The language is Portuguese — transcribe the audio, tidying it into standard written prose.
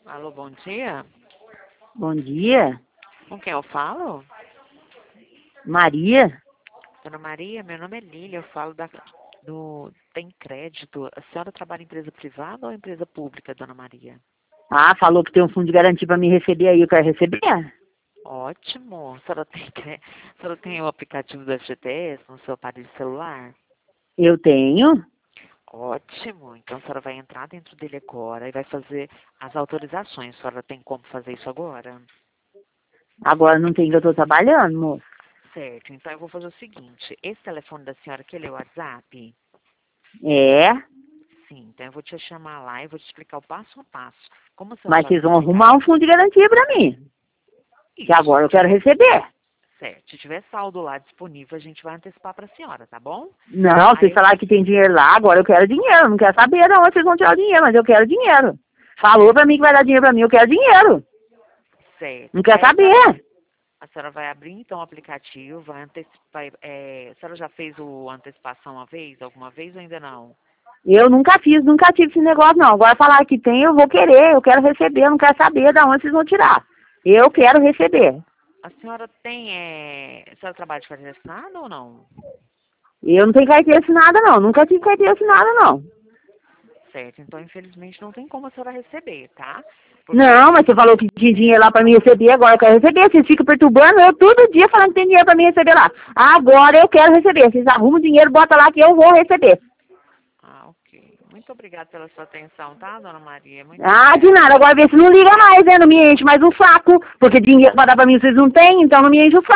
Alô, bom dia. Bom dia. Com quem eu falo? Maria? Dona Maria, meu nome é Lília, eu falo do Tem Crédito. A senhora trabalha em empresa privada ou empresa pública, Dona Maria? Ah, falou que tem um fundo de garantia para me receber aí. Eu quero receber? Ótimo. A senhora tem o aplicativo do FGTS no seu aparelho celular? Eu tenho. Ótimo. Então a senhora vai entrar dentro dele agora e vai fazer as autorizações. A senhora tem como fazer isso agora? Agora não tem que eu tô trabalhando, moço. Certo. Então eu vou fazer o seguinte. Esse telefone da senhora aqui, ele é o WhatsApp? É, Sim, então eu vou te chamar lá e vou te explicar o passo a passo. Como a senhora mas vai vocês vão verificar arrumar um fundo de garantia para mim. Que isso, agora se eu quero tiver, receber. certo, se tiver saldo lá disponível, a gente vai antecipar para a senhora, tá bom? Não, vocês Aí, falaram que tem dinheiro lá, agora eu quero dinheiro. Eu não quero saber de onde vocês vão tirar o dinheiro, mas eu quero dinheiro. Falou para mim que vai dar dinheiro para mim, eu quero dinheiro. certo. Não quero Aí saber. a senhora vai abrir então o aplicativo, vai antecipar. A senhora já fez o antecipação uma vez, alguma vez ou ainda não? Eu nunca fiz, nunca tive esse negócio, não. Agora falar que tem, eu vou querer, eu quero receber, eu não quero saber de onde vocês vão tirar. Eu quero receber. A senhora tem. A senhora trabalha de carteira assinada ou não? Eu não tenho carteira assinada, não. Nunca tive carteira assinada, não. Certo, então infelizmente não tem como a senhora receber, tá? Porque Não, mas você falou que tinha dinheiro lá pra me receber, agora eu quero receber. Vocês ficam perturbando eu todo dia falando que tem dinheiro pra me receber lá. Agora eu quero receber. Vocês arrumam dinheiro, bota lá que eu vou receber. ok. Muito obrigada pela sua atenção, tá, Dona Maria? Muito Ah, de obrigada. nada. Agora vê se não liga mais, né? Não me enche mais o saco. Porque dinheiro pra dar pra mim vocês não têm, então não me enche o saco.